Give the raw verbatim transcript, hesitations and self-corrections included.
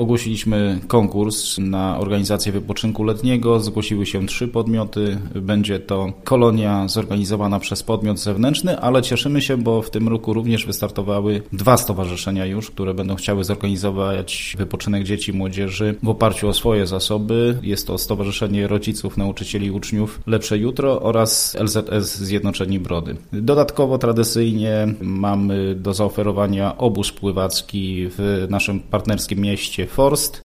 Ogłosiliśmy konkurs na organizację wypoczynku letniego. Zgłosiły się trzy podmioty. Będzie to kolonia zorganizowana przez podmiot zewnętrzny, ale cieszymy się, bo w tym roku również wystartowały dwa stowarzyszenia już, które będą chciały zorganizować wypoczynek dzieci i młodzieży w oparciu o swoje zasoby. Jest to Stowarzyszenie Rodziców, Nauczycieli i Uczniów Lepsze Jutro oraz L Z S Zjednoczeni Brody. Dodatkowo tradycyjnie mamy do zaoferowania obóz pływacki w naszym partnerskim mieście Forst.